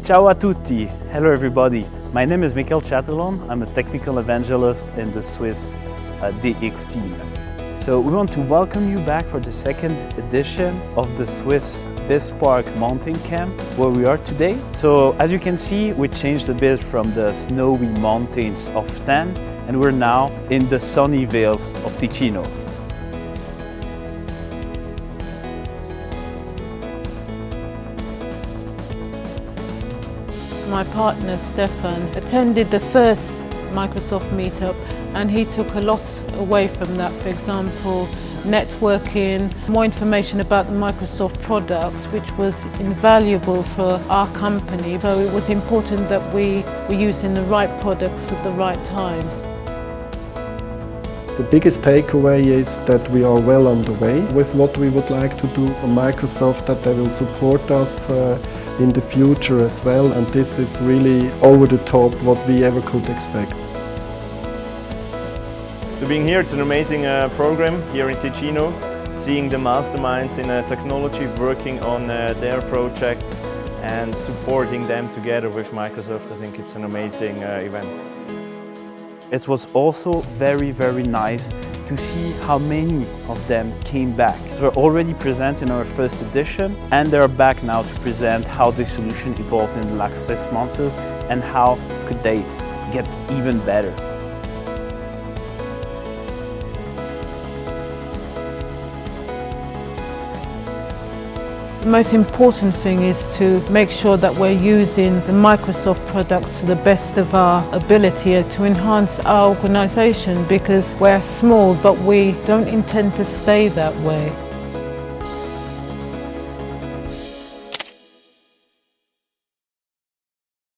Ciao a tutti! Hello everybody! My name is Michael Chatillon. I'm a technical evangelist in the Swiss DX team. So we want to welcome you back for the second edition of the Swiss Bisparck Mountain Camp where we are today. So as you can see, we changed a bit from the snowy mountains of Thann and we're now in the sunny vales of Ticino. My partner Stefan attended the first Microsoft meetup and he took a lot away from that. For example, networking, more information about the Microsoft products, which was invaluable for our company. So it was important that we were using the right products at the right times. The biggest takeaway is that we are well on the way with what we would like to do on Microsoft, that they will support us in the future as well, and this is really over the top what we ever could expect. So being here, it's an amazing program here in Ticino, seeing the masterminds in technology working on their projects and supporting them together with Microsoft. I think it's an amazing event. It was also very nice to see how many of them came back. They were already present in our first edition and they're back now to present how the solution evolved in the last 6 months and how could they get even better. The most important thing is to make sure that we're using the Microsoft products to the best of our ability to enhance our organisation, because we're small but we don't intend to stay that way.